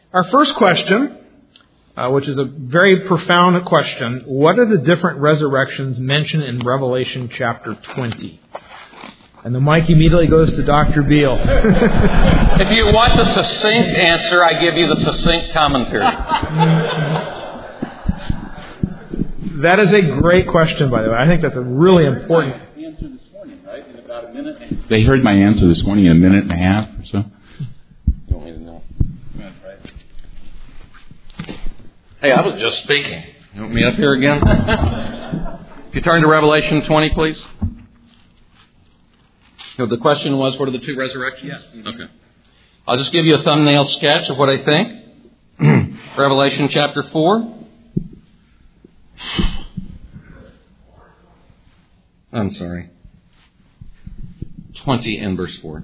Our first question, which is a very profound question, what are the different resurrections mentioned in Revelation chapter 20? And the mic immediately goes to Dr. Beale. If you want the succinct answer, I give you the succinct commentary. That is a great question, by the way. I think that's a really important answer this morning, right? In about a minute. They heard my answer this morning in a minute and a half or so. You want me to know? Hey, I was just speaking. You want me up here again? If you turn to Revelation 20, please. So the question was, what are the two resurrections? Yes. Okay. I'll just give you a thumbnail sketch of what I think. Revelation chapter 4. I'm sorry. 20 and verse 4.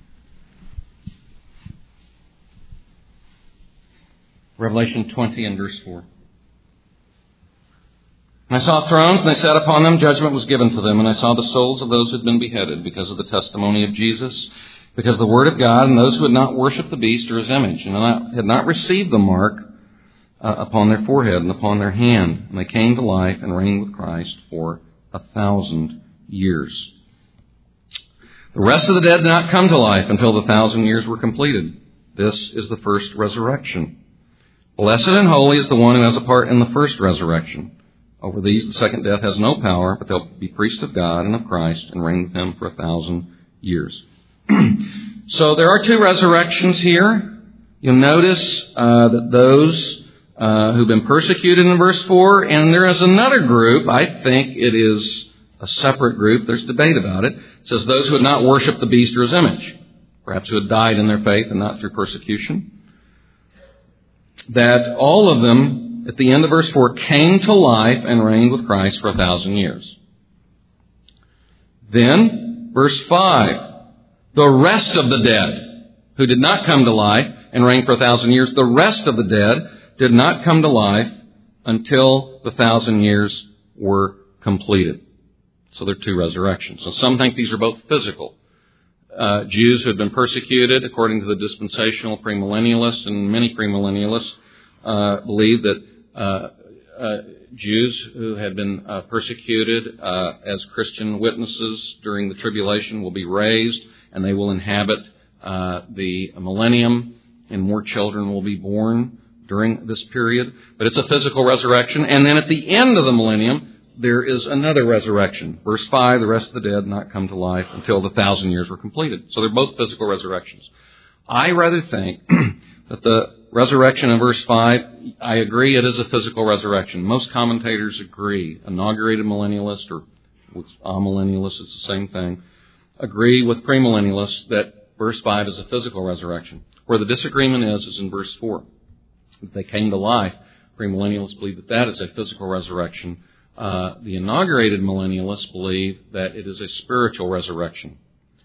Revelation 20 and verse 4. And I saw thrones, and they sat upon them. Judgment was given to them. And I saw the souls of those who had been beheaded because of the testimony of Jesus, because of the word of God, and those who had not worshipped the beast or his image, and had not received the mark upon their forehead and upon their hand. And they came to life and reigned with Christ for 1,000 years. The rest of the dead did not come to life until the 1,000 years were completed. This is the first resurrection. Blessed and holy is the one who has a part in the first resurrection. Over these, the second death has no power, but they'll be priests of God and of Christ and reign with him for 1,000 years. So there are two resurrections here. You'll notice that those who've been persecuted in verse 4, and there is another group. I think it is a separate group. There's debate about it. It says those who had not worshipped the beast or his image, perhaps who had died in their faith and not through persecution. That all of them, at the end of verse 4, came to life and reigned with Christ for 1,000 years. Then, verse 5, the rest of the dead who did not come to life and reign for 1,000 years, the rest of the dead did not come to life until the 1,000 years were completed. So there are two resurrections. So some think these are both physical. Jews who had been persecuted, according to the dispensational premillennialists, and many premillennialists believe that Jews who had been persecuted as Christian witnesses during the tribulation will be raised, and they will inhabit the millennium, and more children will be born during this period. But it's a physical resurrection. And then at the end of the millennium, there is another resurrection. Verse 5, the rest of the dead did not come to life until the 1,000 years were completed. So they're both physical resurrections. I rather think that the resurrection in verse 5, I agree it is a physical resurrection. Most commentators agree. Inaugurated millennialists, or with amillennialists, it's the same thing, agree with premillennialists that verse 5 is a physical resurrection. Where the disagreement is in verse 4. They came to life. Premillennialists believe that that is a physical resurrection. The inaugurated millennialists believe that it is a spiritual resurrection.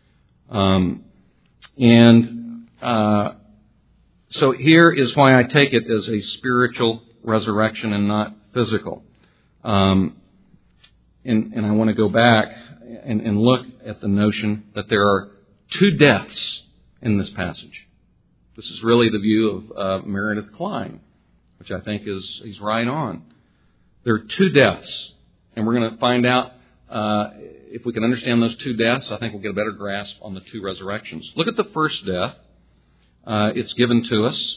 So here is why I take it as a spiritual resurrection and not physical. And I want to go back and look at the notion that there are two deaths in this passage. This is really the view of Meredith Kline, which I think he's right on. There are two deaths, and we're going to find out if we can understand those two deaths. I think we'll get a better grasp on the two resurrections. Look at the first death. It's given to us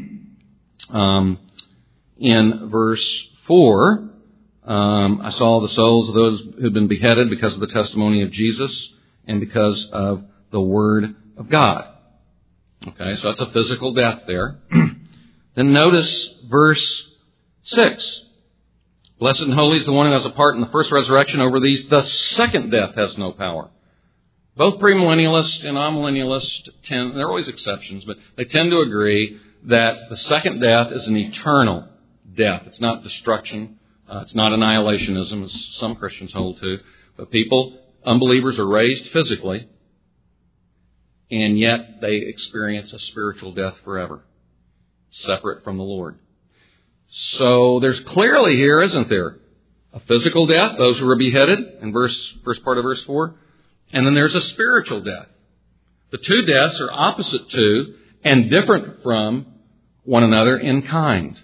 in verse 4. I saw the souls of those who had been beheaded because of the testimony of Jesus and because of the Word of God. Okay, so that's a physical death there. Then notice verse 6. Blessed and holy is the one who has a part in the first resurrection. Over these, the second death has no power. Both premillennialists and amillennialists there are always exceptions, but they tend to agree that the second death is an eternal death. It's not destruction. It's not annihilationism, as some Christians hold to. But unbelievers are raised physically, and yet they experience a spiritual death forever, separate from the Lord. So there's clearly here, isn't there, a physical death, those who were beheaded in first part of verse 4, and then there's a spiritual death. The two deaths are opposite to and different from one another in kind.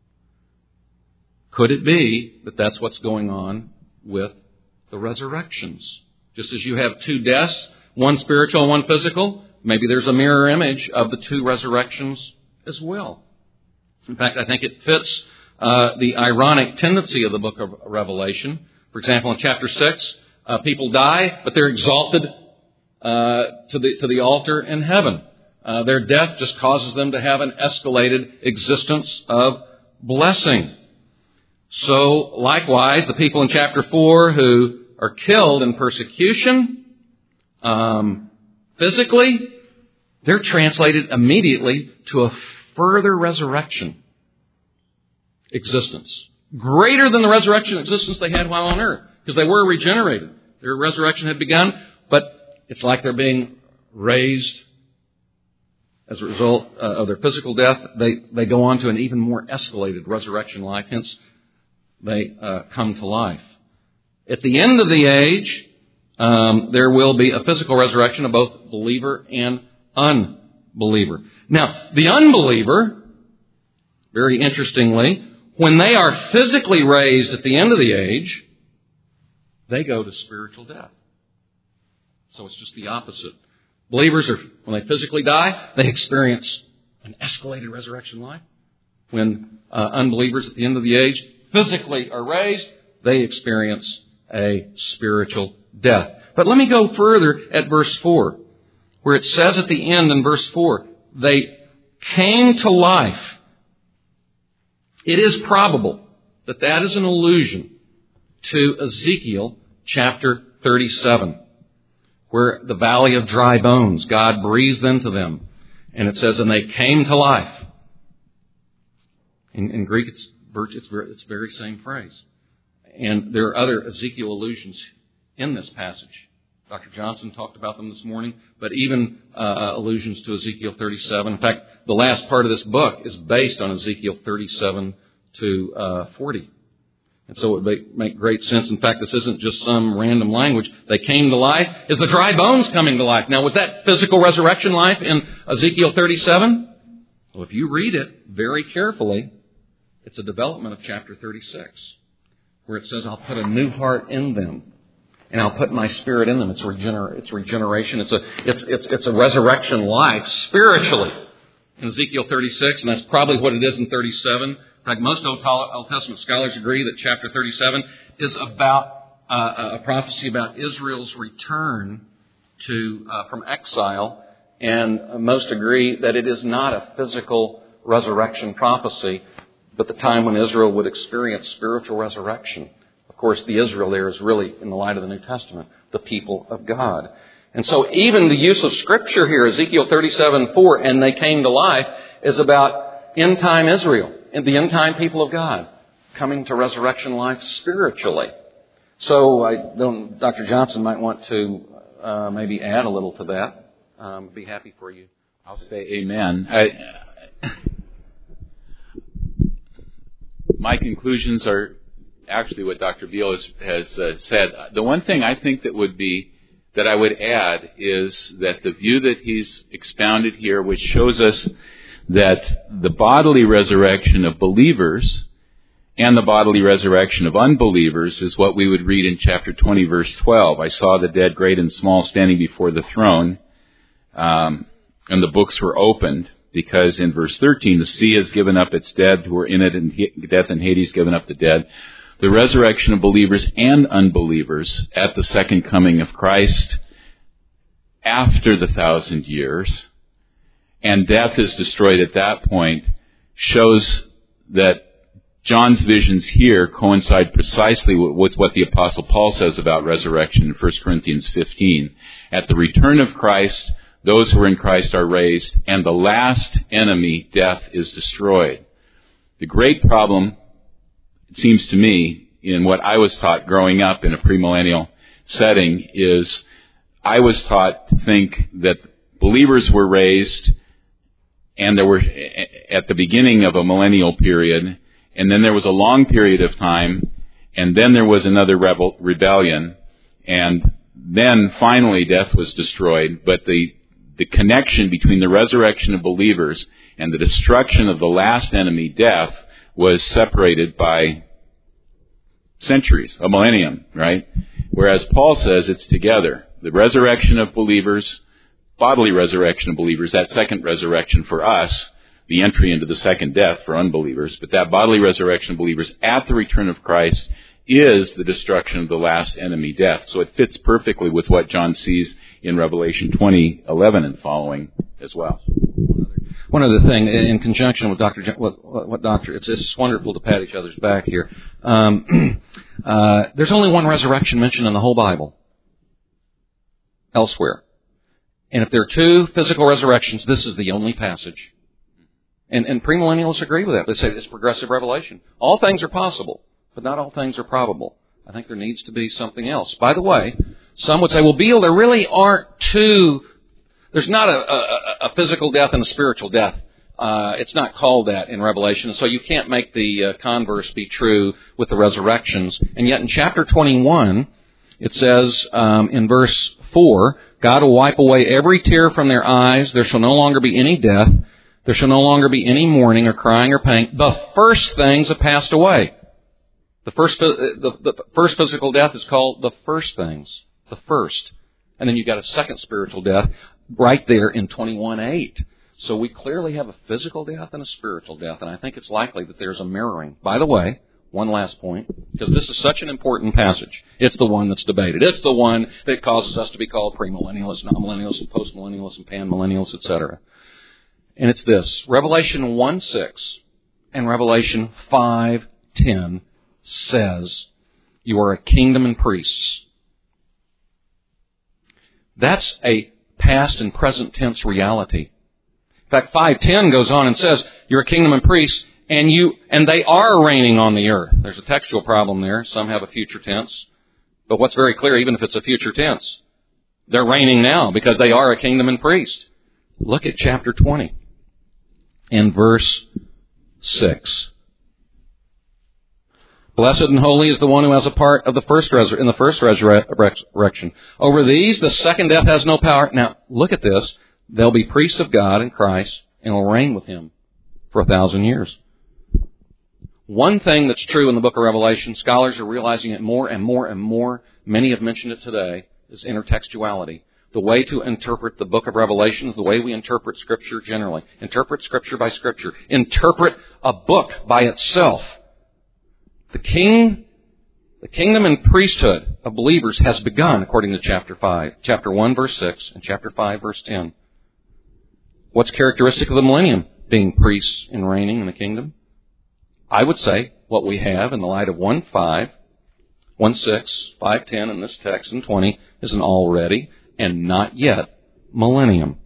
Could it be that that's what's going on with the resurrections? Just as you have two deaths, one spiritual and one physical, maybe there's a mirror image of the two resurrections as well. In fact, I think it fits the ironic tendency of the book of Revelation. For example, in chapter 6, people die, but they're exalted to the altar in heaven. Their death just causes them to have an escalated existence of blessing. So, likewise, the people in chapter 4 who are killed in persecution, physically, they're translated immediately to a further resurrection existence. Greater than the resurrection existence they had while on earth, because they were regenerated. Their resurrection had begun, but it's like they're being raised as a result of their physical death. They go on to an even more escalated resurrection life, hence they come to life. At the end of the age, there will be a physical resurrection of both believer and unbeliever. Now, the unbeliever, very interestingly, when they are physically raised at the end of the age, they go to spiritual death. So it's just the opposite. Believers are, when they physically die, they experience an escalated resurrection life. When unbelievers at the end of the age physically are raised, they experience a spiritual death. But let me go further at verse 4, where it says at the end in verse 4, they came to life. It is probable that that is an allusion to Ezekiel chapter 37, where the valley of dry bones, God breathed into them. And it says, and they came to life. In Greek, it's the very same phrase. And there are other Ezekiel allusions in this passage. Dr. Johnson talked about them this morning, but even allusions to Ezekiel 37. In fact, the last part of this book is based on Ezekiel 37 to 40. And so it would make great sense. In fact, this isn't just some random language. They came to life. Is the dry bones coming to life? Now, was that physical resurrection life in Ezekiel 37? Well, if you read it very carefully, it's a development of chapter 36, where it says, I'll put a new heart in them, and I'll put my spirit in them. It's regeneration. It's a resurrection life spiritually in Ezekiel 36, and that's probably what it is in 37. In fact, most Old Testament scholars agree that chapter 37 is about a prophecy about Israel's return from exile, and most agree that it is not a physical resurrection prophecy, but the time when Israel would experience spiritual resurrection. Of course, the Israel there is really, in the light of the New Testament, the people of God. And so even the use of Scripture here, Ezekiel 37:4, and they came to life, is about end-time Israel, and the end-time people of God, coming to resurrection life spiritually. So Dr. Johnson might want to maybe add a little to that. Be happy for you. I'll say amen. My conclusions are actually what Dr. Beal has said. The one thing I think that I would add is that the view that he's expounded here, which shows us that the bodily resurrection of believers and the bodily resurrection of unbelievers is what we would read in chapter 20, verse 12. I saw the dead, great and small, standing before the throne, and the books were opened. Because in verse 13, the sea has given up its dead who are in it, and death and Hades given up the dead. The resurrection of believers and unbelievers at the second coming of Christ after the 1,000 years, and death is destroyed at that point, shows that John's visions here coincide precisely with what the Apostle Paul says about resurrection in 1 Corinthians 15. At the return of Christ, those who are in Christ are raised, and the last enemy, death, is destroyed. The great problem, it seems to me, in what I was taught growing up in a premillennial setting is I was taught to think that believers were raised and there were at the beginning of a millennial period, and then there was a long period of time, and then there was another rebellion, and then finally death was destroyed. But the connection between the resurrection of believers And the destruction of the last enemy, death, was separated by centuries, a millennium, right? Whereas Paul says it's together. The resurrection of believers, bodily resurrection of believers, that second resurrection for us, the entry into the second death for unbelievers, but that bodily resurrection of believers at the return of Christ is the destruction of the last enemy, death. So it fits perfectly with what John sees in Revelation 20:11 and following as well. One other thing, in conjunction with it's just wonderful to pat each other's back here. There's only one resurrection mentioned in the whole Bible elsewhere. And if there are two physical resurrections, this is the only passage. And premillennialists agree with that. They say it's progressive revelation. All things are possible, but not all things are probable. I think there needs to be something else. By the way, some would say, well, Beale, there really aren't two. There's not a physical death and a spiritual death. It's not called that in Revelation, so you can't make the converse be true with the resurrections. And yet in chapter 21, it says in verse 4, God will wipe away every tear from their eyes. There shall no longer be any death. There shall no longer be any mourning or crying or pain. The first things have passed away. The first physical death is called the first things. The first. And then you've got a second spiritual death right there in 21:8. So we clearly have a physical death and a spiritual death, and I think it's likely that there's a mirroring. By the way, one last point, because this is such an important passage. It's the one that's debated. It's the one that causes us to be called premillennialists, non-millennialists, and postmillennialists, and panmillennialists, etc. And it's this. Revelation 1:6 and Revelation 5:10 says, you are a kingdom and priests. That's a past and present tense reality. In fact, 5:10 goes on and says, you're a kingdom and priests, and they are reigning on the earth. There's a textual problem there. Some have a future tense. But what's very clear, even if it's a future tense, they're reigning now because they are a kingdom and priest. Look at chapter 20 and verse 6. Blessed and holy is the one who has a part of the first resurrection. Over these, the second death has no power. Now, look at this. They'll be priests of God in Christ and will reign with Him for 1,000 years. One thing that's true in the book of Revelation, scholars are realizing it more and more and more. Many have mentioned it today, is intertextuality. The way to interpret the book of Revelation is the way we interpret Scripture generally. Interpret Scripture by Scripture. Interpret a book by itself. The kingdom and priesthood of believers has begun, according to chapter 1, verse 6, and chapter 5, verse 10. What's characteristic of the millennium? Being priests and reigning in the kingdom. I would say what we have in the light of 1:5, 1:6, 5:10 in this text, and 20 is an already and not yet millennium.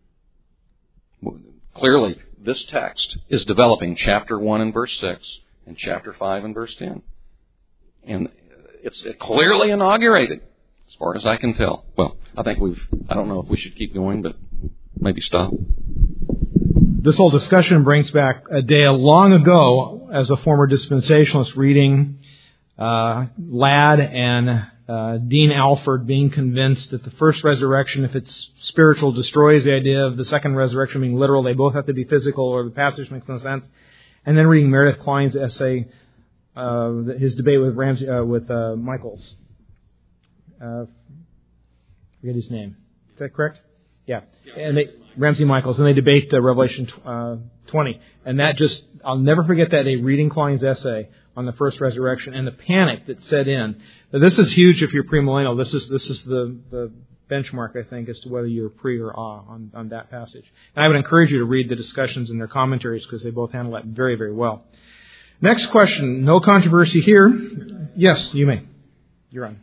Clearly, this text is developing chapter 1 and verse 6 and chapter 5 and verse 10. And it's clearly inaugurated, as far as I can tell. Well, I don't know if we should keep going, but maybe stop. This whole discussion brings back a day long ago as a former dispensationalist reading Ladd and Dean Alford being convinced that the first resurrection, if it's spiritual, destroys the idea of the second resurrection being literal. They both have to be physical, or the passage makes no sense. And then reading Meredith Klein's essay, his debate with Michaels. Forget his name. Is that correct? Yeah. And Ramsey Michaels, and they debate Revelation 20. And that I'll never forget that day, reading Klein's essay on the first resurrection and the panic that set in. Now, this is huge if you're premillennial. This is the benchmark, I think, as to whether you're pre or on that passage. And I would encourage you to read the discussions and their commentaries because they both handle that very, very well. Next question. No controversy here. Yes, you may. You're on.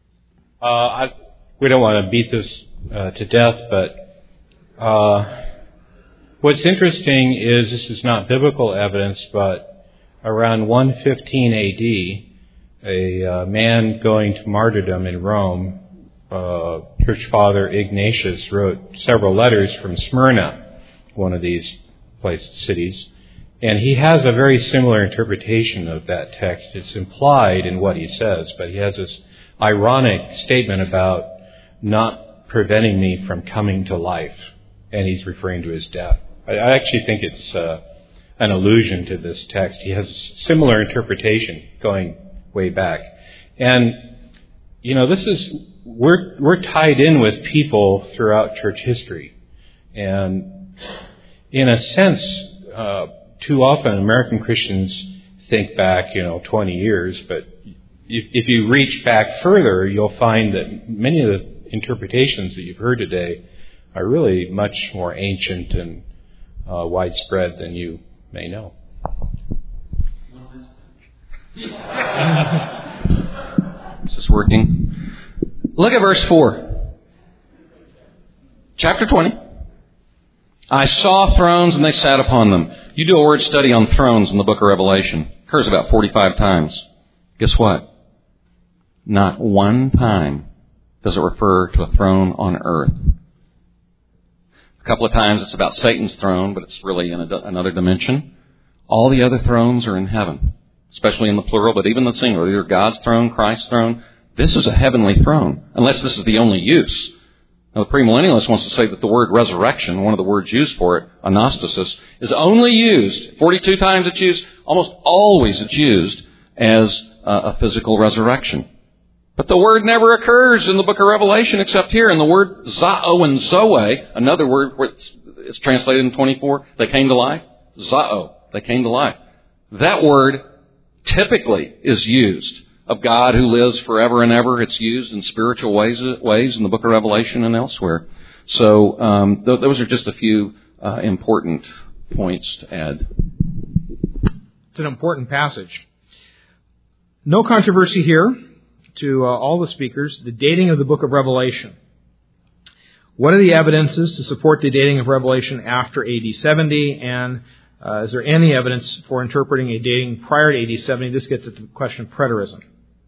We don't want to beat this to death, but what's interesting is this is not biblical evidence, but around 115 A.D., a man going to martyrdom in Rome, Church Father Ignatius, wrote several letters from Smyrna, one of these cities, and he has a very similar interpretation of that text. It's implied in what he says, but he has this ironic statement about not preventing me from coming to life, and he's referring to his death. I actually think it's an allusion to this text. He has a similar interpretation going way back. And, we're tied in with people throughout church history. And in a sense, too often American Christians think back, 20 years, but if you reach back further, you'll find that many of the interpretations that you've heard today are really much more ancient and widespread than you may know. Is this working? Look at verse 4. Chapter 20. I saw thrones and they sat upon them. You do a word study on thrones in the book of Revelation. It occurs about 45 times. Guess what? Not one time does it refer to a throne on earth. A couple of times it's about Satan's throne, but it's really in another dimension. All the other thrones are in heaven, especially in the plural, but even the singular. Either God's throne, Christ's throne. This is a heavenly throne, unless this is the only use. Now, the premillennialist wants to say that the word resurrection, one of the words used for it, anastasis, is only used, 42 times it's used, almost always it's used as a physical resurrection. But the word never occurs in the book of Revelation except here. And the word zao and zoe, another word where it's translated in 24, they came to life. Zao, they came to life. That word typically is used of God who lives forever and ever. It's used in spiritual ways in the book of Revelation and elsewhere. So those are just a few important points to add. It's an important passage. No controversy here to all the speakers. The dating of the book of Revelation. What are the evidences to support the dating of Revelation after AD 70? And is there any evidence for interpreting a dating prior to AD 70? This gets at the question of preterism.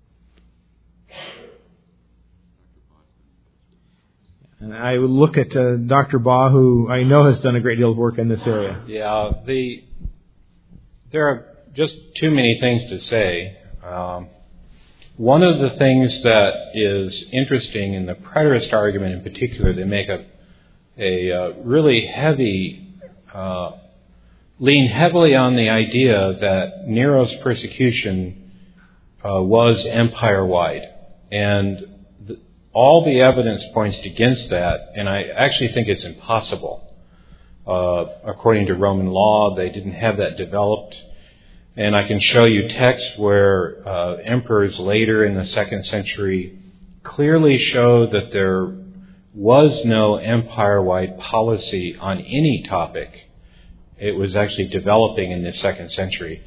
And I would look at Dr. Baugh, who I know has done a great deal of work in this area. Yeah, there are just too many things to say. One of the things that is interesting in the preterist argument in particular, they make a really heavy, lean heavily on the idea that Nero's persecution was empire-wide. And all the evidence points against that, and I actually think it's impossible. According to Roman law, they didn't have that developed. And I can show you texts where emperors later in the 2nd century clearly show that there was no empire-wide policy on any topic. It was actually developing in the 2nd century.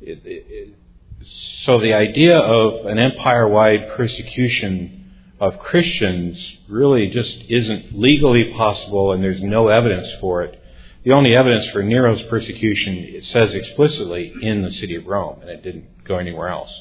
So the idea of an empire-wide persecution of Christians really just isn't legally possible, and there's no evidence for it. The only evidence for Nero's persecution, it says explicitly in the city of Rome, and it didn't go anywhere else.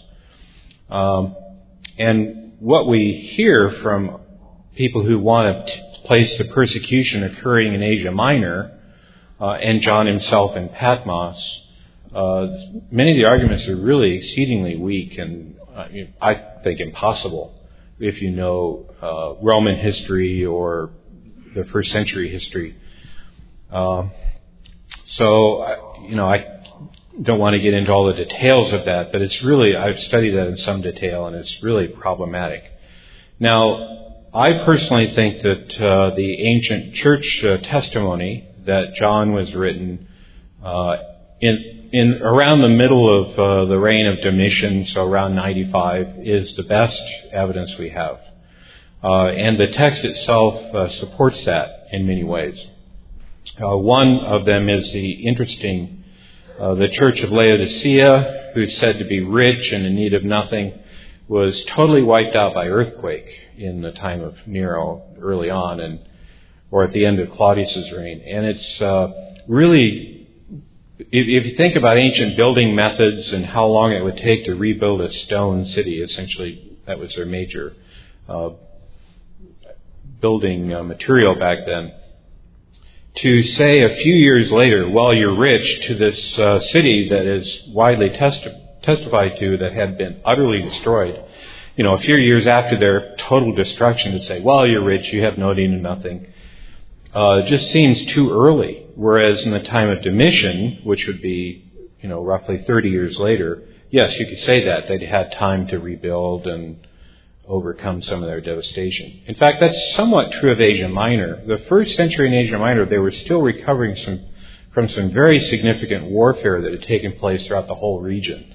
And what we hear from people who want to place the persecution occurring in Asia Minor, and John himself in Patmos, many of the arguments are really exceedingly weak and I think impossible if you know Roman history or the 1st century history. So I don't want to get into all the details of that, but it's really, I've studied that in some detail, and it's really problematic. Now, I personally think that the ancient church testimony that John was written in around the middle of the reign of Domitian, so around 95, is the best evidence we have. And the text itself supports that in many ways. One of them is the Church of Laodicea, who's said to be rich and in need of nothing, was totally wiped out by earthquake in the time of Nero early on, or at the end of Claudius's reign. And it's really, if you think about ancient building methods and how long it would take to rebuild a stone city, essentially that was their major building material back then. To say a few years later, well, you're rich, to this city that is widely testified to that had been utterly destroyed, a few years after their total destruction, to say, well, you're rich, you have no need of nothing. just seems too early. Whereas in the time of Domitian, which would be, roughly 30 years later, yes, you could say that. They'd had time to rebuild and overcome some of their devastation. In fact, that's somewhat true of Asia Minor. The first century in Asia Minor, they were still recovering from some very significant warfare that had taken place throughout the whole region.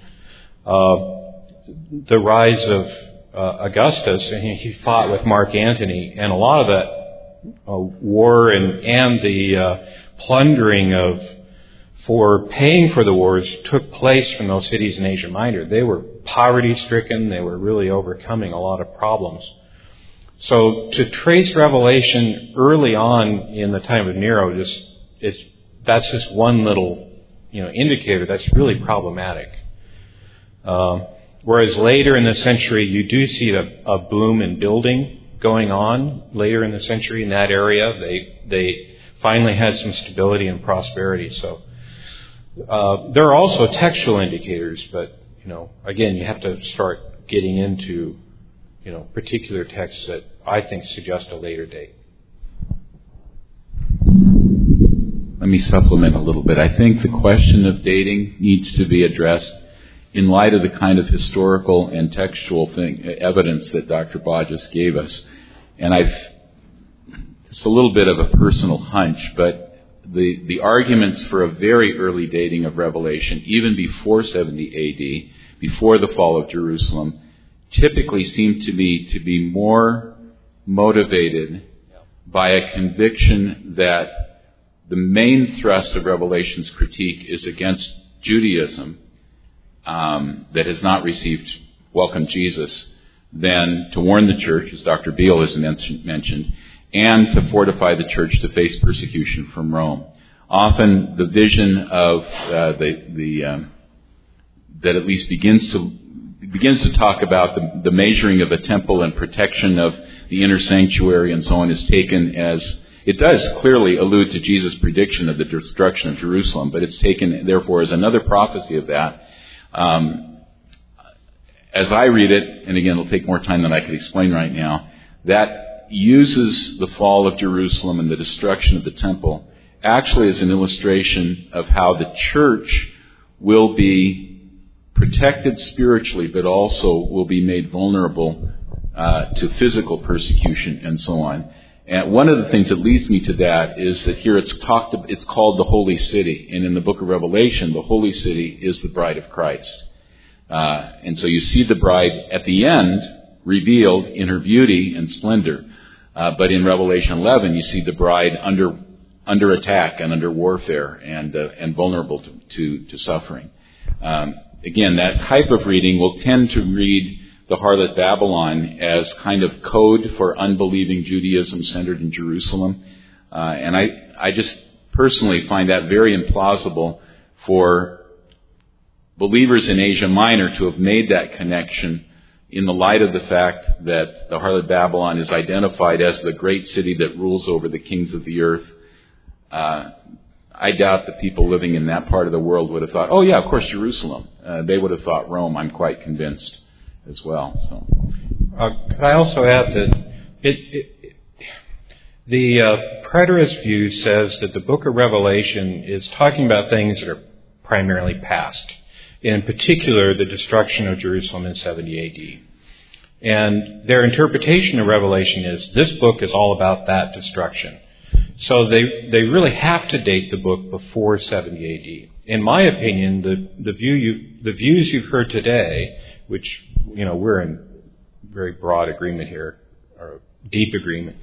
The rise of Augustus, and he fought with Mark Antony, and a lot of that war and the plundering for paying for the wars took place from those cities in Asia Minor. They were poverty-stricken. They were really overcoming a lot of problems. So to trace Revelation early on in the time of Nero, that's just one little indicator that's really problematic. Whereas later in the century, you do see a boom in building going on later in the century in that area. They finally had some stability and prosperity. So there are also textual indicators, but again, you have to start getting into particular texts that I think suggest a later date. Let me supplement a little bit. I think the question of dating needs to be addressed in light of the kind of historical and textual evidence that Dr. Baugh just gave us. And it's a little bit of a personal hunch, but the arguments for a very early dating of Revelation, even before 70 A.D., before the fall of Jerusalem, typically seem to be more motivated by a conviction that the main thrust of Revelation's critique is against Judaism that has not welcomed Jesus, than to warn the church, as Dr. Beale has mentioned, and to fortify the church to face persecution from Rome. Often the vision of that at least begins to talk about the measuring of the temple and protection of the inner sanctuary and so on is taken as, it does clearly allude to Jesus' prediction of the destruction of Jerusalem, but it's taken therefore as another prophecy of that. As I read it, and again it'll take more time than I could explain right now, that uses the fall of Jerusalem and the destruction of the temple actually as an illustration of how the church will be protected spiritually, but also will be made vulnerable to physical persecution and so on. And one of the things that leads me to that is that here it's called the Holy City. And in the book of Revelation, the Holy City is the bride of Christ. And so you see the bride at the end revealed in her beauty and splendor. But in Revelation 11, you see the bride under attack and under warfare and vulnerable to suffering. Again, that type of reading will tend to read the harlot Babylon as kind of code for unbelieving Judaism centered in Jerusalem. And I just personally find that very implausible for believers in Asia Minor to have made that connection in the light of the fact that the harlot Babylon is identified as the great city that rules over the kings of the earth. I doubt that people living in that part of the world would have thought, oh yeah, of course, Jerusalem. They would have thought Rome, I'm quite convinced as well. So, could I also add that the preterist view says that the book of Revelation is talking about things that are primarily past. In particular, the destruction of Jerusalem in 70 A.D. And their interpretation of Revelation is this book is all about that destruction. So they really have to date the book before 70 A.D. In my opinion, the views you've heard today, which we're in very broad agreement here, or deep agreement,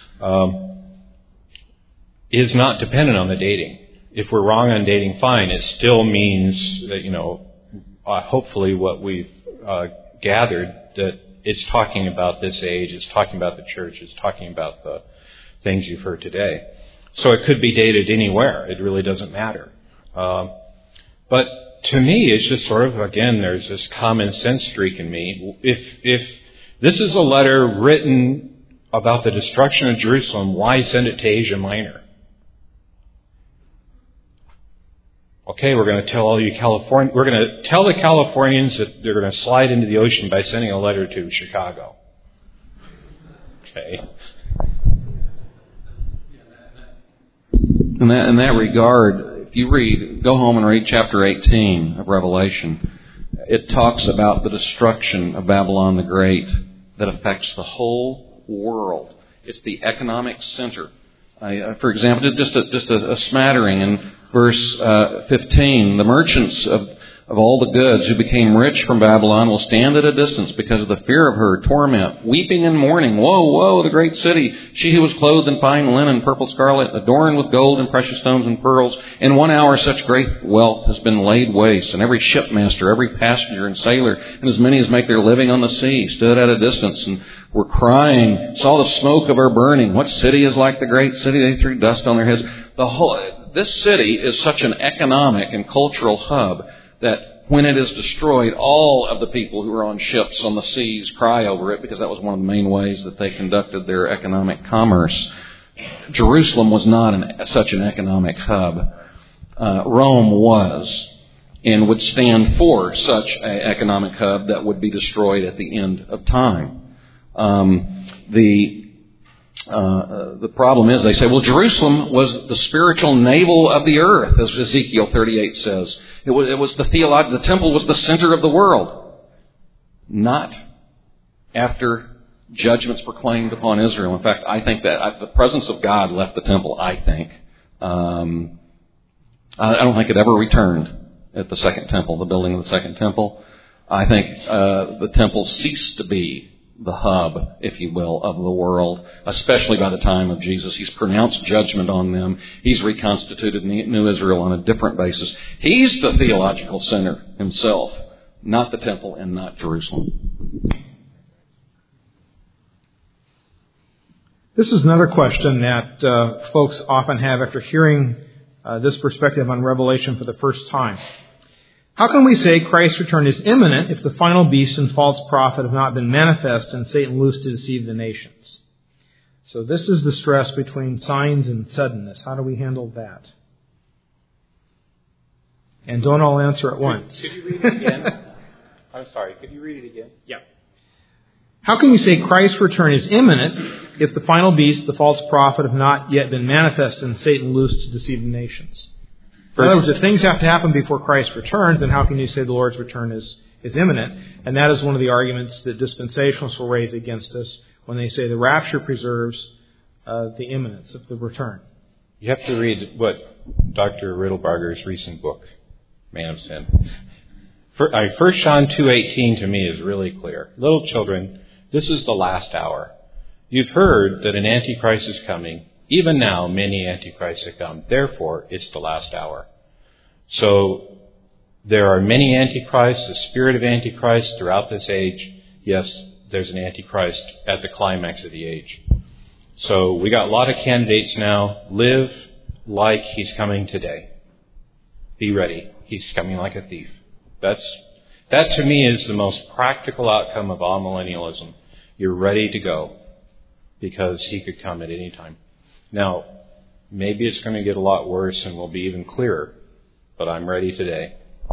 is not dependent on the dating. If we're wrong on dating, fine. It still means that hopefully what we've gathered, that it's talking about this age, it's talking about the church, it's talking about the things you've heard today. So it could be dated anywhere. It really doesn't matter. But to me, it's just sort of, again, there's this common sense streak in me. If this is a letter written about the destruction of Jerusalem, why send it to Asia Minor? Okay, we're going to tell we're going to tell the Californians that they're going to slide into the ocean by sending a letter to Chicago. Okay. In that regard, if you go home and read chapter 18 of Revelation, it talks about the destruction of Babylon the Great that affects the whole world. It's the economic center. For example, just a smattering in verse 15, the merchants of all the goods who became rich from Babylon will stand at a distance because of the fear of her torment, weeping and mourning. Woe, woe, the great city, she who was clothed in fine linen, purple scarlet, adorned with gold and precious stones and pearls. In 1 hour such great wealth has been laid waste, and every shipmaster, every passenger and sailor, and as many as make their living on the sea, stood at a distance and were crying, saw the smoke of her burning. What city is like the great city? They threw dust on their heads. This city is such an economic and cultural hub that when it is destroyed, all of the people who are on ships on the seas cry over it, because that was one of the main ways that they conducted their economic commerce. Jerusalem was not such an economic hub. Rome was, and would stand for such an economic hub that would be destroyed at the end of time. The problem is, they say, well, Jerusalem was the spiritual navel of the earth, as Ezekiel 38 says. It was the temple was the center of the world. Not after judgments proclaimed upon Israel. In fact, I think that the presence of God left the temple, I think. I don't think it ever returned at the second temple, the building of the second temple. I think the temple ceased to be the hub, if you will, of the world, especially by the time of Jesus. He's pronounced judgment on them. He's reconstituted New Israel on a different basis. He's the theological center himself, not the temple and not Jerusalem. This is another question that folks often have after hearing this perspective on Revelation for the first time. How can we say Christ's return is imminent if the final beast and false prophet have not been manifest and Satan loosed to deceive the nations? So this is the stress between signs and suddenness. How do we handle that? And don't all answer at once. Could you read it again? I'm sorry, could you read it again? Yeah. How can you say Christ's return is imminent if the final beast, the false prophet, have not yet been manifest and Satan loosed to deceive the nations? In other words, if things have to happen before Christ returns, then how can you say the Lord's return is imminent? And that is one of the arguments that dispensationalists will raise against us when they say the rapture preserves the imminence of the return. You have to read what Dr. Riddlebarger's recent book, Man of Sin. 1 John 2:18 to me is really clear. Little children, this is the last hour. You've heard that an Antichrist is coming. Even now, many Antichrists have come. Therefore, it's the last hour. So, there are many Antichrists, the spirit of Antichrist throughout this age. Yes, there's an Antichrist at the climax of the age. So, we got a lot of candidates now. Live like he's coming today. Be ready. He's coming like a thief. That to me is the most practical outcome of amillennialism. You're ready to go because he could come at any time. Now, maybe it's going to get a lot worse and will be even clearer, but I'm ready today.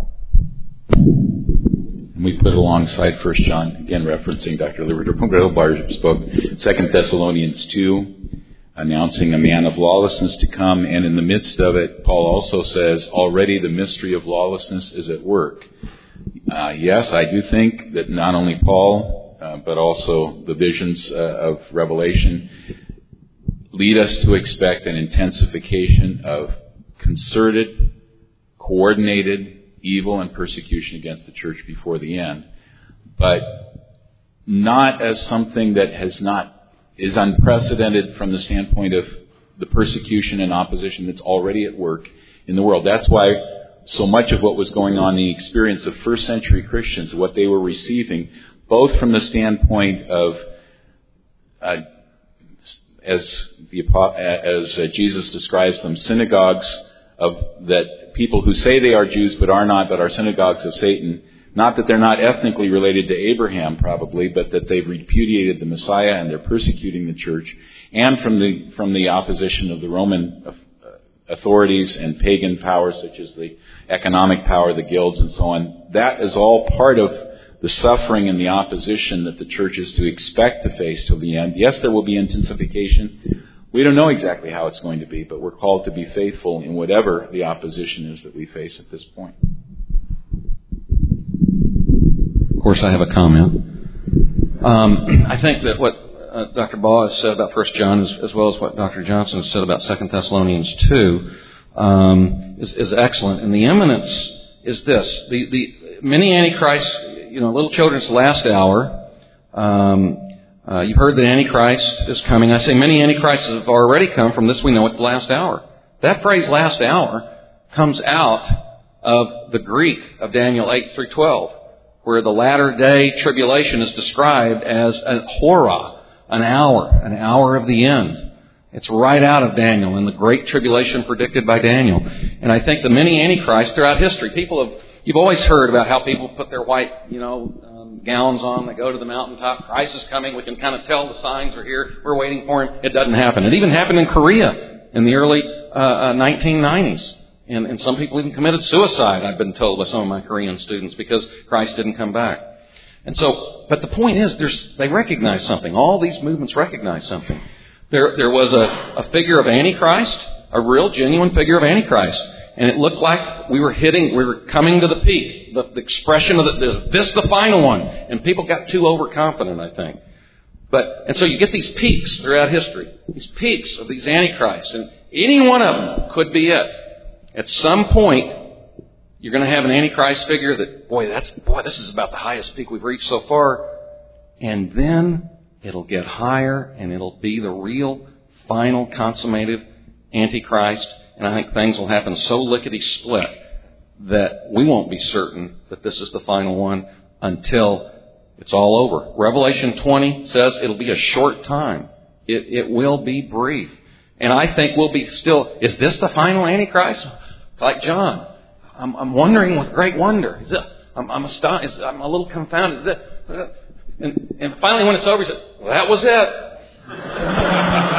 And we put alongside 1 John, again referencing Dr. Riddlebarger's book, 2 Thessalonians 2, announcing a man of lawlessness to come. And in the midst of it, Paul also says, already the mystery of lawlessness is at work. Yes, I do think that not only Paul, but also the visions of Revelation lead us to expect an intensification of concerted, coordinated evil and persecution against the church before the end, but not as something that is unprecedented from the standpoint of the persecution and opposition that's already at work in the world. That's why so much of what was going on in the experience of first century Christians, what they were receiving, both from the standpoint of as Jesus describes them, synagogues of that people who say they are Jews but are not, but are synagogues of Satan. Not that they're not ethnically related to Abraham, probably, but that they've repudiated the Messiah and they're persecuting the church. And from the opposition of the Roman authorities and pagan powers, such as the economic power, the guilds, and so on. That is all part of the suffering and the opposition that the church is to expect to face till the end. Yes, there will be intensification, We don't know exactly how it's going to be, but we're called to be faithful in whatever the opposition is that we face at this point. Of course, I have a comment. I think that what Dr. Baugh has said about 1 John, as well as what Dr. Johnson has said about 2 Thessalonians 2, is excellent. And the eminence is this. The many Antichrists, little children's last hour. You've heard that Antichrist is coming. I say many Antichrists have already come. From this we know it's the last hour. That phrase, last hour, comes out of the Greek of Daniel 8 through 12, where the latter day tribulation is described as a hora, an hour of the end. It's right out of Daniel and the great tribulation predicted by Daniel. And I think the many Antichrists throughout history, you've always heard about how people put their white, gowns on, they go to the mountaintop, Christ is coming, we can kind of tell the signs are here, we're waiting for Him. It doesn't happen. It even happened in Korea in the early 1990s. And some people even committed suicide, I've been told by some of my Korean students, because Christ didn't come back. And so, but the point is, they recognize something. All these movements recognize something. There was a figure of Antichrist, a real, genuine figure of Antichrist. And it looked like we were coming to the peak. The expression of is this the final one? And people got too overconfident, I think. And so you get these peaks throughout history. These peaks of these Antichrists. And any one of them could be it. At some point, you're going to have an Antichrist figure that, this is about the highest peak we've reached so far. And then it'll get higher, and it'll be the real, final, consummated Antichrist. And I think things will happen so lickety-split that we won't be certain that this is the final one until it's all over. Revelation 20 says it'll be a short time. It will be brief. And I think we'll be still, is this the final Antichrist? Like John, I'm wondering with great wonder. I'm astonished. I'm a little confounded. And finally, when it's over, he said, well, that was it.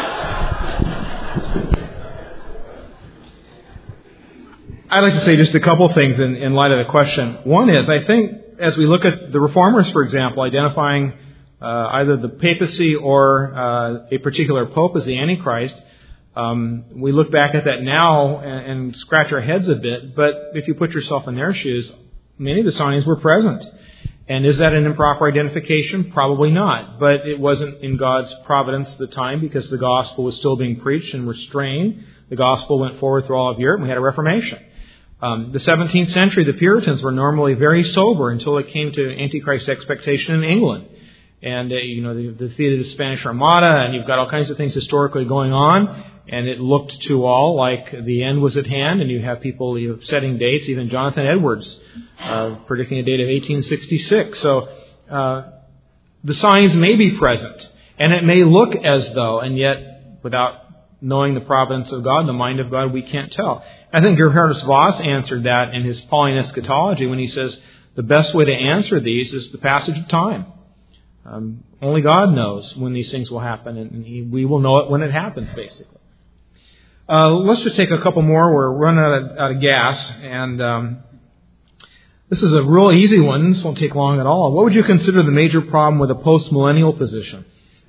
I'd like to say just a couple things in light of the question. One is, I think, as we look at the Reformers, for example, identifying either the papacy or a particular pope as the Antichrist, we look back at that now and scratch our heads a bit. But if you put yourself in their shoes, many of the signings were present. And is that an improper identification? Probably not. But it wasn't in God's providence at the time, because the gospel was still being preached and restrained. The gospel went forward through all of Europe, and we had a Reformation. The 17th century, the Puritans were normally very sober until it came to Antichrist expectation in England. And, the theater of the Spanish Armada, and you've got all kinds of things historically going on. And it looked to all like the end was at hand. And you have people setting dates, even Jonathan Edwards predicting a date of 1866. So the signs may be present. And it may look as though, and yet without knowing the providence of God, the mind of God, we can't tell. I think Gerhardus Voss answered that in his Pauline Eschatology when he says the best way to answer these is the passage of time. Only God knows when these things will happen, and we will know it when it happens, basically. Let's just take a couple more. We're running out of gas, and this is a real easy one. This won't take long at all. What would you consider the major problem with a post-millennial position?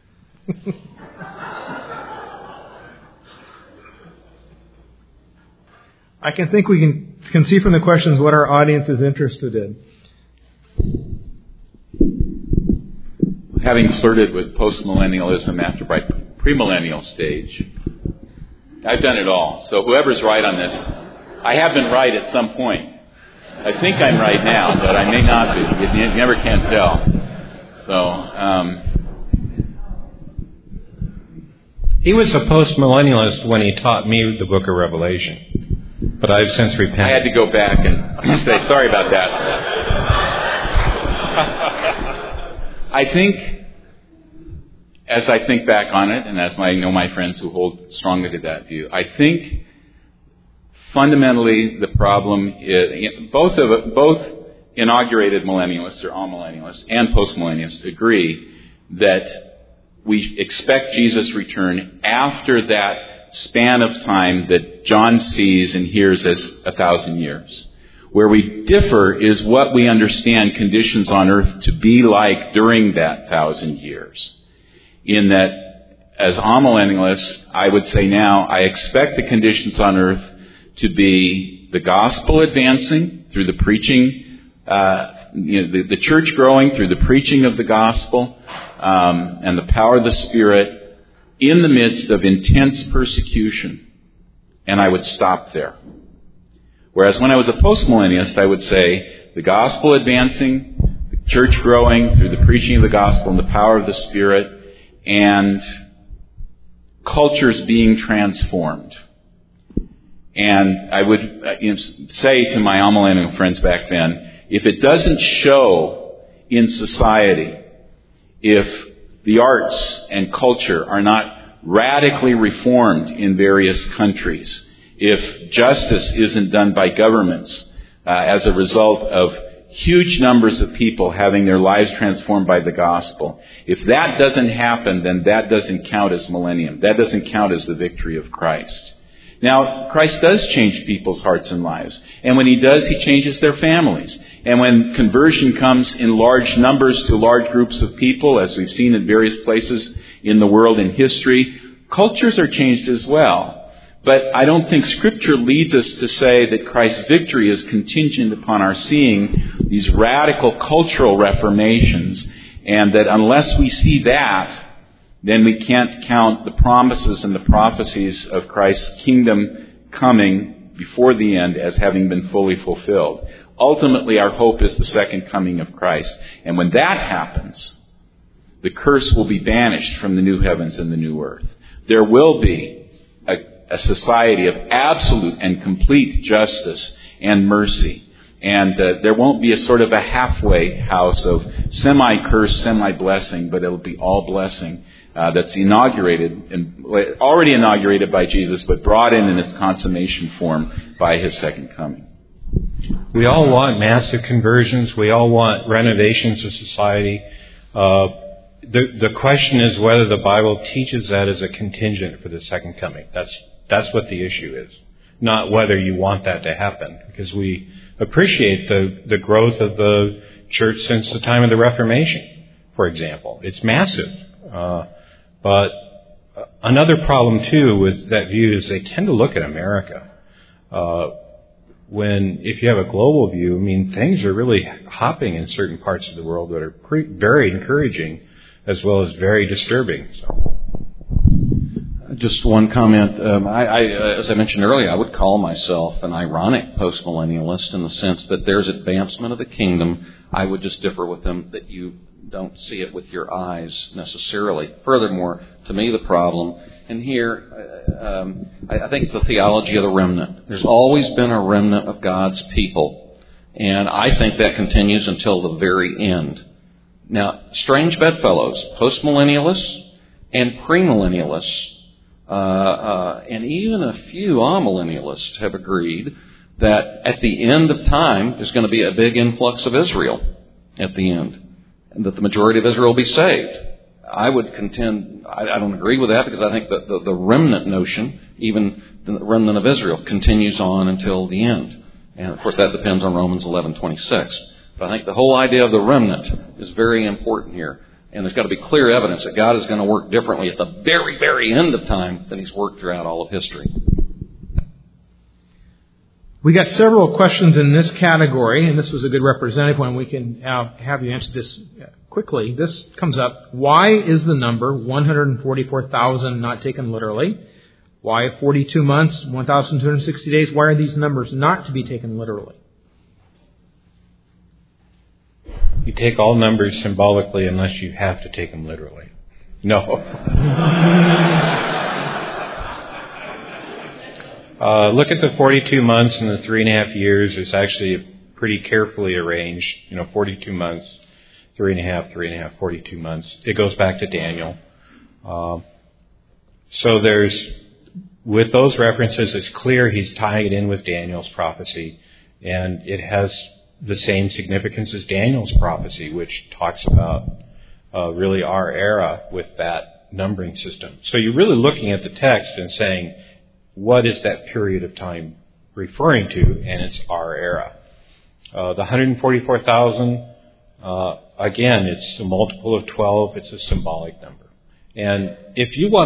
I think we can see from the questions what our audience is interested in. Having flirted with postmillennialism after my premillennial stage, I've done it all. So whoever's right on this, I have been right at some point. I think I'm right now, but I may not be. You never can tell. So, he was a postmillennialist when he taught me the book of Revelation. But I've since repented. I had to go back and say, sorry about that. I think, as I think back on it, and as I know my friends who hold strongly to that view, I think fundamentally the problem is both inaugurated millennialists or amillennialists and postmillennialists agree that we expect Jesus' return after that span of time that John sees and hears as 1,000 years. Where we differ is what we understand conditions on earth to be like during that 1,000 years. In that as amillennialists, I would say now, I expect the conditions on earth to be the gospel advancing through the preaching, the church growing through the preaching of the gospel, and the power of the Spirit in the midst of intense persecution. And I would stop there. Whereas when I was a postmillennialist, I would say the gospel advancing, the church growing through the preaching of the gospel and the power of the Spirit, and cultures being transformed. And I would say to my amillennial friends back then, if it doesn't show in society, if the arts and culture are not radically reformed in various countries, if justice isn't done by governments as a result of huge numbers of people having their lives transformed by the gospel, if that doesn't happen, then that doesn't count as millennium. That doesn't count as the victory of Christ. Now, Christ does change people's hearts and lives. And when He does, He changes their families. And when conversion comes in large numbers to large groups of people, as we've seen in various places in the world in history, cultures are changed as well. But I don't think Scripture leads us to say that Christ's victory is contingent upon our seeing these radical cultural reformations, and that unless we see that, then we can't count the promises and the prophecies of Christ's kingdom coming before the end as having been fully fulfilled. Ultimately, our hope is the second coming of Christ. And when that happens, the curse will be banished from the new heavens and the new earth. There will be a society of absolute and complete justice and mercy. And there won't be a sort of a halfway house of semi-curse, semi-blessing, but it'll be all blessing. That's inaugurated, and already inaugurated by Jesus, but brought in its consummation form by His second coming. We all want massive conversions. We all want renovations of society. The question is whether the Bible teaches that as a contingent for the second coming. That's what the issue is, not whether you want that to happen, because we appreciate the growth of the church since the time of the Reformation, for example. It's massive. But another problem, too, with that view is they tend to look at America. If you have a global view, I mean, things are really hopping in certain parts of the world that are very encouraging as well as very disturbing. So. Just one comment. As I mentioned earlier, I would call myself an ironic postmillennialist in the sense that there's advancement of the kingdom. I would just differ with them that you don't see it with your eyes necessarily. Furthermore, to me the problem, and here I think it's the theology of the remnant. There's always been a remnant of God's people, and I think that continues until the very end. Now, strange bedfellows, postmillennialists and premillennialists, and even a few amillennialists have agreed that at the end of time there's going to be a big influx of Israel at the end, and that the majority of Israel will be saved. I would contend, I don't agree with that, because I think that the remnant notion, even the remnant of Israel, continues on until the end. And of course that depends on Romans 11:26. But I think the whole idea of the remnant is very important here. And there's got to be clear evidence that God is going to work differently at the very, very end of time than He's worked throughout all of history. We got several questions in this category, and this was a good representative one. We can have you answer this quickly. This comes up. Why is the number 144,000 not taken literally? Why 42 months, 1,260 days? Why are these numbers not to be taken literally? You take all numbers symbolically unless you have to take them literally. No. Look at the 42 months and the 3.5 years. It's actually pretty carefully arranged. 42 months, 3.5, 42 months. It goes back to Daniel. So with those references, it's clear he's tying it in with Daniel's prophecy, and it has the same significance as Daniel's prophecy, which talks about really our era with that numbering system. So you're really looking at the text and saying, what is that period of time referring to? And it's our era. The 144,000, again, it's a multiple of 12. It's a symbolic number. And if you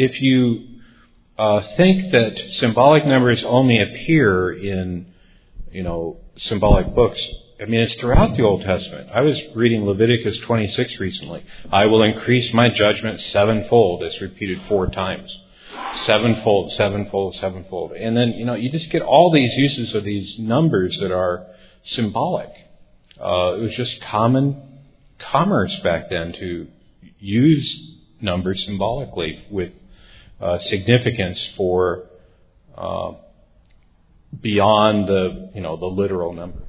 think that symbolic numbers only appear in, symbolic books, I mean, it's throughout the Old Testament. I was reading Leviticus 26 recently. I will increase my judgment sevenfold. It's repeated 4 times. Sevenfold, sevenfold, sevenfold. And then, you just get all these uses of these numbers that are symbolic. It was just common commerce back then to use numbers symbolically with significance for beyond the literal number.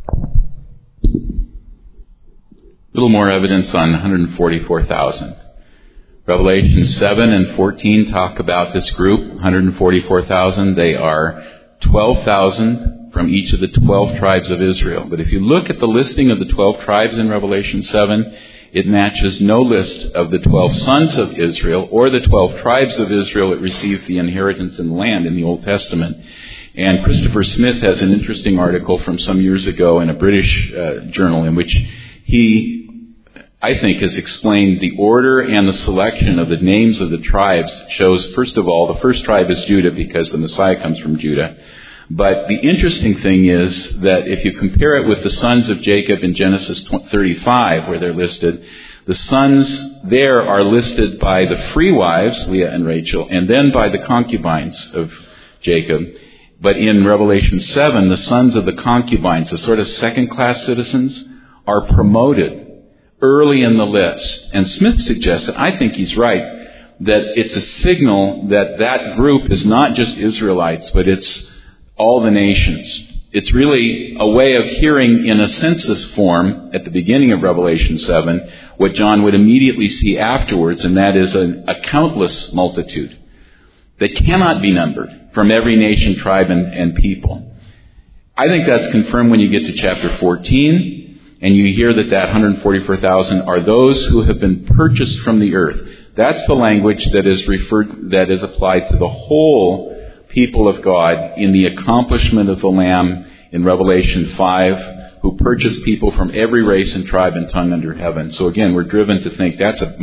A little more evidence on 144,000. Revelation 7 and 14 talk about this group, 144,000. They are 12,000 from each of the 12 tribes of Israel. But if you look at the listing of the 12 tribes in Revelation 7, it matches no list of the 12 sons of Israel or the 12 tribes of Israel that received the inheritance in the land in the Old Testament. And Christopher Smith has an interesting article from some years ago in a British journal in which he, I think, has explained the order and the selection of the names of the tribes. Shows, first of all, the first tribe is Judah because the Messiah comes from Judah. But the interesting thing is that if you compare it with the sons of Jacob in Genesis 35, where they're listed, the sons there are listed by the free wives, Leah and Rachel, and then by the concubines of Jacob. But in Revelation 7, the sons of the concubines, the sort of second-class citizens, are promoted early in the list. And Smith suggests, and I think he's right, that it's a signal that that group is not just Israelites, but it's all the nations. It's really a way of hearing in a census form at the beginning of Revelation 7 what John would immediately see afterwards, and that is a countless multitude that cannot be numbered from every nation, tribe, and people. I think that's confirmed when you get to chapter 14, and you hear that 144,000 are those who have been purchased from the earth. That's the language that is applied to the whole people of God in the accomplishment of the Lamb in Revelation 5, who purchased people from every race and tribe and tongue under heaven. So again, we're driven to think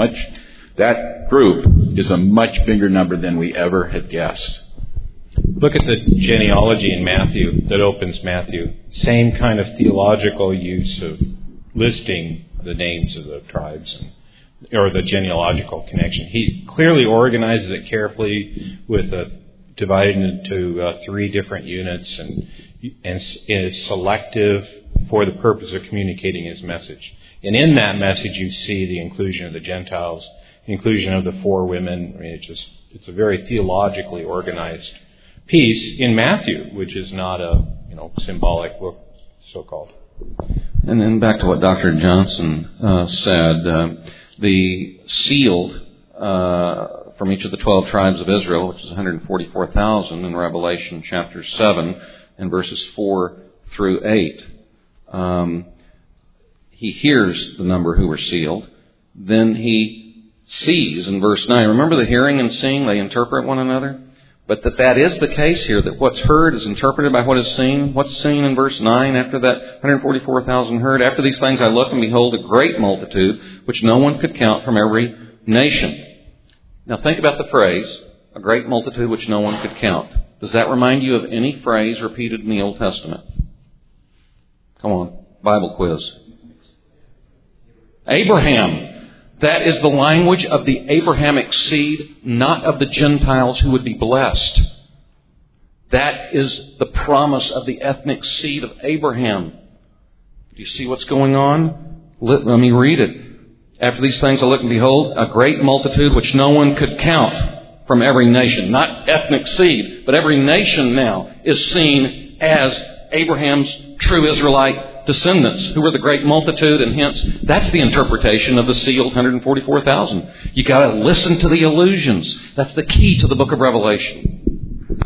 that group is a much bigger number than we ever had guessed. Look at the genealogy in Matthew that opens Matthew. Same kind of theological use of listing the names of the tribes or the genealogical connection. He clearly organizes it carefully with divided into 3 different units and is selective for the purpose of communicating his message. And in that message, you see the inclusion of the Gentiles, the inclusion of the 4 women. I mean, it's a very theologically organized piece in Matthew, which is not a symbolic book, so-called. And then back to what Dr. Johnson said, the sealed from each of the 12 tribes of Israel, which is 144,000 in Revelation chapter 7 and verses 4 through 8. He hears the number who were sealed. Then he sees in verse 9. Remember the hearing and seeing, they interpret one another? But that is the case here, that what's heard is interpreted by what is seen. What's seen in verse 9 after that 144,000 heard? After these things I looked, and behold, a great multitude, which no one could count, from every nation. Now think about the phrase, a great multitude which no one could count. Does that remind you of any phrase repeated in the Old Testament? Come on, Bible quiz. Abraham. That is the language of the Abrahamic seed, not of the Gentiles who would be blessed. That is the promise of the ethnic seed of Abraham. Do you see what's going on? Let me read it. After these things I looked, and behold, a great multitude which no one could count from every nation. Not ethnic seed, but every nation now is seen as Abraham's true Israelite descendants, who were the great multitude, and hence that's the interpretation of the sealed 144,000. You got to listen to the allusions. That's the key to the book of Revelation.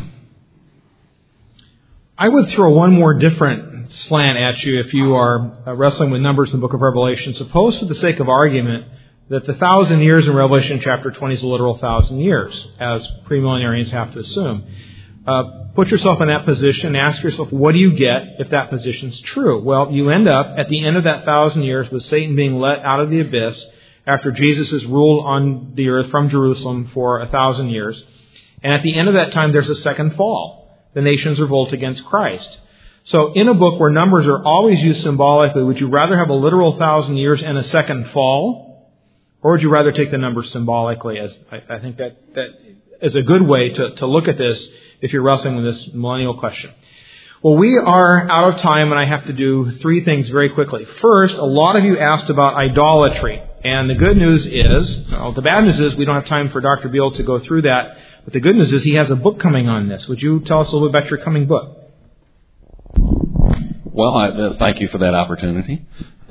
I would throw one more different slant at you if you are wrestling with numbers in the book of Revelation. Suppose, for the sake of argument, that the 1,000 years in Revelation chapter 20 is a literal 1,000 years, as premillenarians have to assume. Put yourself in that position and ask yourself, what do you get if that position's true? Well, you end up at the end of that 1,000 years with Satan being let out of the abyss, after Jesus' rule on the earth from Jerusalem for 1,000 years. And at the end of that time, there's a second fall. The nations revolt against Christ. So in a book where numbers are always used symbolically, would you rather have a literal 1,000 years and a second fall? Or would you rather take the numbers symbolically? As I think that is a good way to look at this if you're wrestling with this millennial question. Well, we are out of time, and I have to do 3 things very quickly. First, a lot of you asked about idolatry. And the good news is, the bad news is we don't have time for Dr. Beale to go through that. But the good news is he has a book coming on this. Would you tell us a little bit about your coming book? Well, thank you for that opportunity.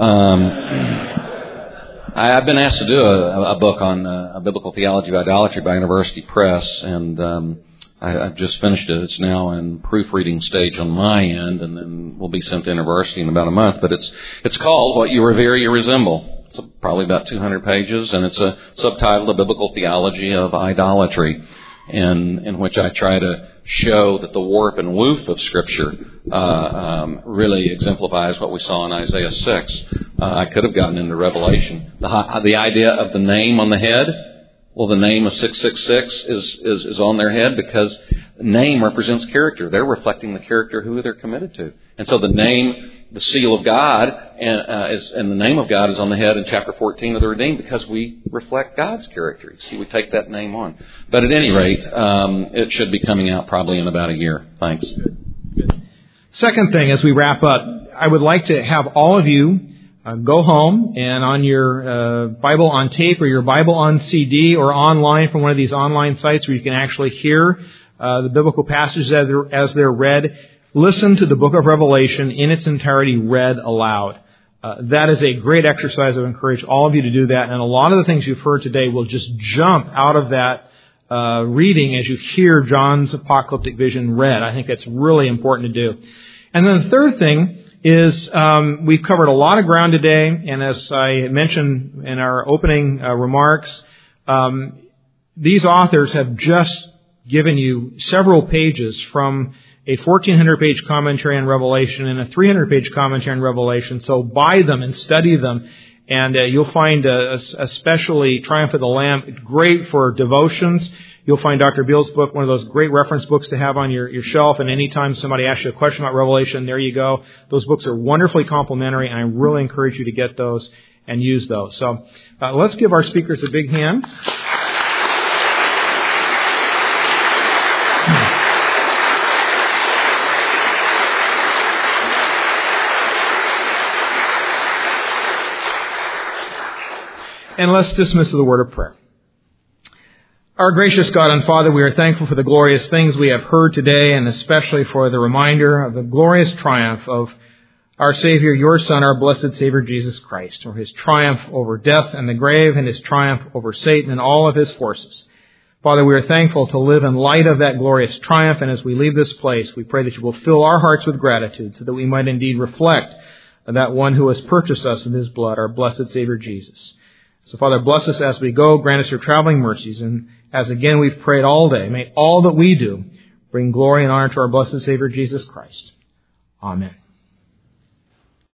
I've been asked to do a book on a biblical theology of idolatry by University Press, and I've just finished it. It's now in proofreading stage on my end, and then will be sent to university in about a month. But it's called What You Revere, You Resemble. It's probably about 200 pages, and it's a subtitle, A Biblical Theology of Idolatry, in which I try to show that the warp and woof of Scripture really exemplifies what we saw in Isaiah 6. I could have gotten into Revelation. The idea of the name on the head, well, the name of 666 is on their head because name represents character. They're reflecting the character who they're committed to. And so the name, the seal of God, and the name of God is on the head in chapter 14 of the Redeemed because we reflect God's character. See, we take that name on. But at any rate, it should be coming out probably in about a year. Thanks. Good. Second thing, as we wrap up, I would like to have all of you go home and on your Bible on tape or your Bible on CD or online from one of these online sites where you can actually hear the biblical passages as they're read, listen to the book of Revelation in its entirety read aloud. That is a great exercise. I would encourage all of you to do that. And a lot of the things you've heard today will just jump out of that reading as you hear John's apocalyptic vision read. I think that's really important to do. And then the third thing is we've covered a lot of ground today. And as I mentioned in our opening remarks, these authors have just given you several pages from a 1,400-page commentary on Revelation and a 300-page commentary on Revelation. So buy them and study them, and you'll find especially Triumph of the Lamb great for devotions. You'll find Dr. Beale's book one of those great reference books to have on your shelf, and anytime somebody asks you a question about Revelation, there you go. Those books are wonderfully complementary, and I really encourage you to get those and use those. So let's give our speakers a big hand. And let's dismiss with a word of prayer. Our gracious God and Father, we are thankful for the glorious things we have heard today, and especially for the reminder of the glorious triumph of our Savior, your Son, our blessed Savior, Jesus Christ, or his triumph over death and the grave, and his triumph over Satan and all of his forces. Father, we are thankful to live in light of that glorious triumph, and as we leave this place, we pray that you will fill our hearts with gratitude so that we might indeed reflect that one who has purchased us with his blood, our blessed Savior, Jesus. So, Father, bless us as we go. Grant us your traveling mercies. And as again we've prayed all day, may all that we do bring glory and honor to our blessed Savior, Jesus Christ. Amen.